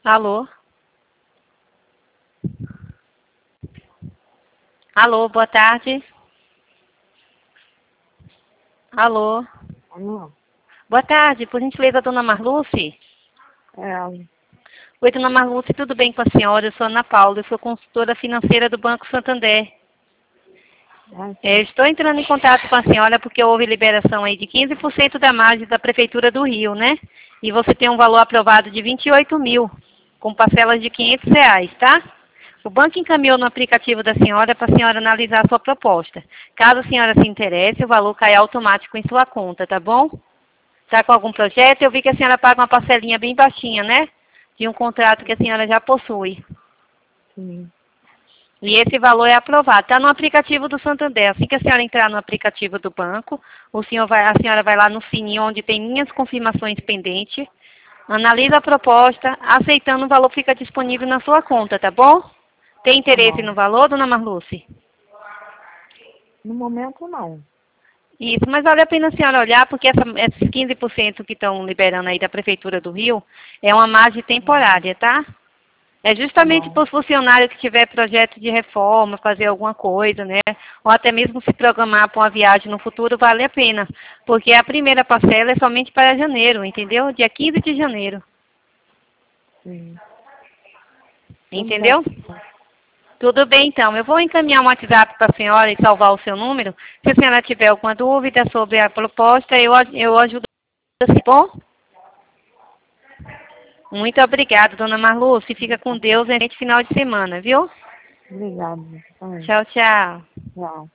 Alô? Alô, boa tarde. Alô? Alô? Boa tarde, por gentileza, dona Marluce? É, Oi, dona Marluce, tudo bem com a senhora? Eu sou Ana Paula, eu sou consultora financeira do Banco Santander. Estou entrando em contato com a senhora porque houve liberação aí de 15% da margem da Prefeitura do Rio, né? E você tem um valor aprovado de 28 mil, com parcelas de R$ 500, tá? O banco encaminhou no aplicativo da senhora para a senhora analisar a sua proposta. Caso a senhora se interesse, o valor cai automático em sua conta, tá bom? Está com algum projeto? Eu vi que a senhora paga uma parcelinha bem baixinha, né? De um contrato que a senhora já possui. sim. E esse valor é aprovado. Está no aplicativo do Santander. Assim que a senhora entrar no aplicativo do banco, a senhora vai lá no sininho onde tem minhas confirmações pendentes, analisa a proposta, aceitando o valor fica disponível na sua conta, tá bom? Tem Tá interesse bom. no valor, dona Marluce? No momento, não. Isso, mas vale a pena a senhora olhar, porque esses 15% que estão liberando aí da Prefeitura do Rio é uma margem temporária, tá? É Tá justamente bom. para os funcionários que tiver projeto de reforma, fazer alguma coisa, né? Ou até mesmo se programar para uma viagem no futuro, vale a pena. Porque a primeira parcela é somente para janeiro, entendeu? Dia 15 de janeiro. Sim. Tudo bem. Entendeu? Tudo bem, então. Eu vou encaminhar um WhatsApp para a senhora e salvar o seu número. Se a senhora tiver alguma dúvida sobre a proposta, eu ajudo, tá bom? Muito obrigada, dona Marluce. Fica com Deus, excelente final de semana, viu? Obrigado. Tá bem. Tchau, tchau. Tchau.